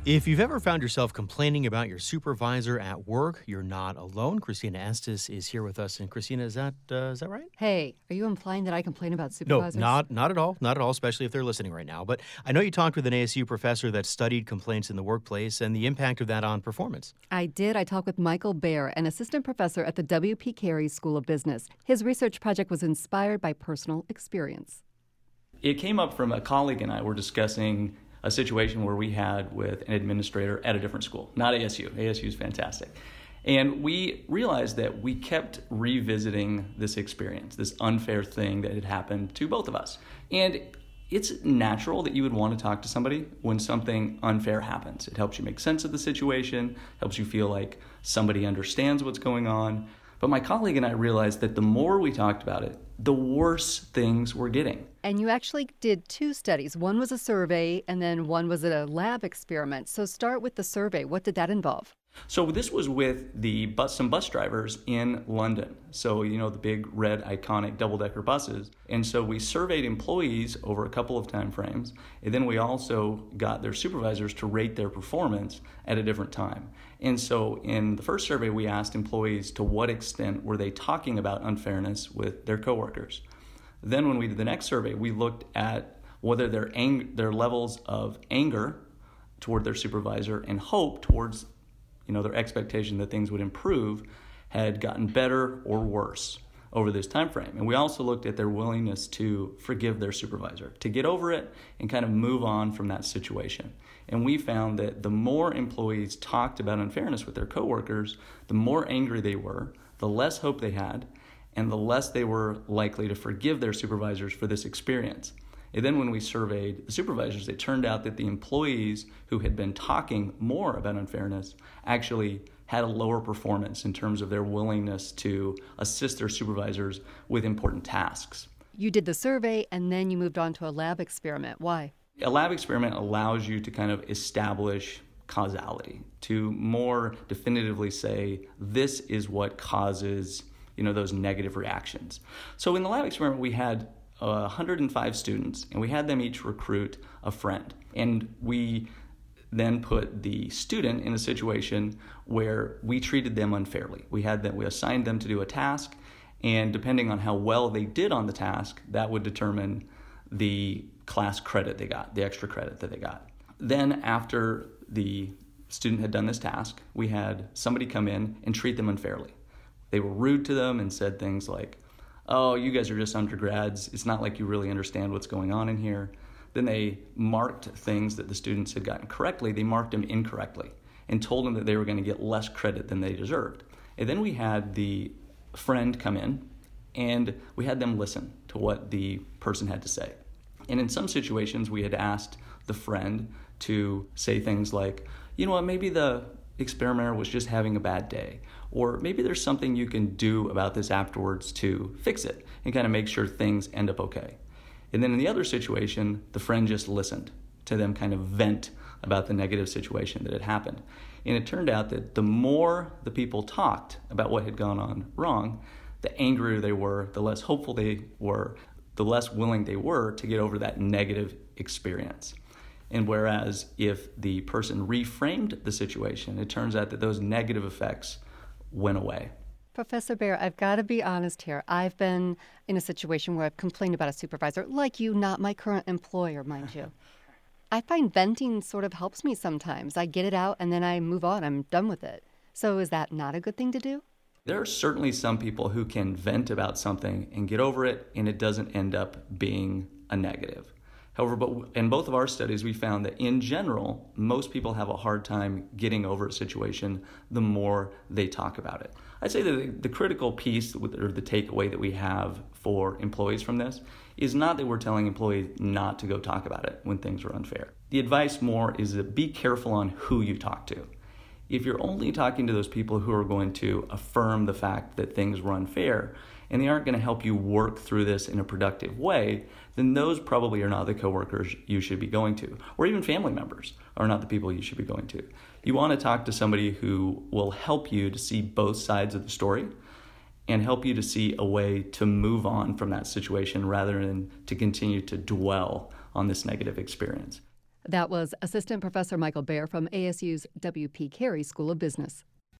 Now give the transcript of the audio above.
If you've ever found yourself complaining about your supervisor at work, you're not alone. Christina Estes is here with us. And Christina, is that right? Hey, are you implying that I complain about No, supervisors? not at all. Not at all, especially if they're listening right now. But I know you talked with an ASU professor that studied complaints in the workplace and the impact of that on performance. I did. I talked with Michael Baer, an assistant professor at the W.P. Carey School of Business. His research project was inspired by personal experience. It came up from a colleague and I were discussing a situation where we had with an administrator at a different school, not ASU. ASU is fantastic. And we realized that we kept revisiting this experience, this unfair thing that had happened to both of us. And it's natural that you would want to talk to somebody when something unfair happens. It helps you make sense of the situation, helps you feel like somebody understands what's going on. But my colleague and I realized that the more we talked about it, the worse things were getting. And you actually did two studies. One was a survey, and then one was a lab experiment. So start with the survey. What did that involve? So this was with some bus drivers in London. So, the big red iconic double-decker buses. And so we surveyed employees over a couple of time frames. And then we also got their supervisors to rate their performance at a different time. And so in the first survey, we asked employees to what extent were they talking about unfairness with their coworkers. Then when we did the next survey, we looked at whether their levels of anger toward their supervisor and hope towards their expectation that things would improve had gotten better or worse over this time frame. And we also looked at their willingness to forgive their supervisor, to get over it and kind of move on from that situation. And we found that the more employees talked about unfairness with their coworkers, the more angry they were, the less hope they had, and the less they were likely to forgive their supervisors for this experience. And then when we surveyed the supervisors, it turned out that the employees who had been talking more about unfairness actually had a lower performance in terms of their willingness to assist their supervisors with important tasks. You did the survey, and then you moved on to a lab experiment. Why? A lab experiment allows you to kind of establish causality, to more definitively say, this is what causes, those negative reactions. So in the lab experiment, we had 105 students, and we had them each recruit a friend. And we then put the student in a situation where we treated them unfairly. We assigned them to do a task, and depending on how well they did on the task, that would determine the class credit they got, the extra credit that they got. Then after the student had done this task, we had somebody come in and treat them unfairly. They were rude to them and said things like, "Oh, you guys are just undergrads. It's not like you really understand what's going on in here." Then they marked things that the students had gotten correctly. They marked them incorrectly and told them that they were going to get less credit than they deserved. And then we had the friend come in, and we had them listen to what the person had to say. And in some situations, we had asked the friend to say things like, "You know what, maybe the experimenter was just having a bad day, or maybe there's something you can do about this afterwards to fix it and kind of make sure things end up okay." And then in the other situation, the friend just listened to them kind of vent about the negative situation that had happened. And it turned out that the more the people talked about what had gone on wrong, the angrier they were, the less hopeful they were, the less willing they were to get over that negative experience. And whereas if the person reframed the situation, it turns out that those negative effects went away. Professor Baer, I've got to be honest here. I've been in a situation where I've complained about a supervisor, like you, not my current employer, mind you. I find venting sort of helps me sometimes. I get it out and then I move on. I'm done with it. So is that not a good thing to do? There are certainly some people who can vent about something and get over it, and it doesn't end up being a negative. However, in both of our studies, we found that in general, most people have a hard time getting over a situation the more they talk about it. I'd say that the critical piece, or the takeaway that we have for employees from this, is not that we're telling employees not to go talk about it when things are unfair. The advice more is that be careful on who you talk to. If you're only talking to those people who are going to affirm the fact that things were unfair, and they aren't going to help you work through this in a productive way, then those probably are not the coworkers you should be going to. Or even family members are not the people you should be going to. You want to talk to somebody who will help you to see both sides of the story and help you to see a way to move on from that situation rather than to continue to dwell on this negative experience. That was Assistant Professor Michael Baer from ASU's W.P. Carey School of Business.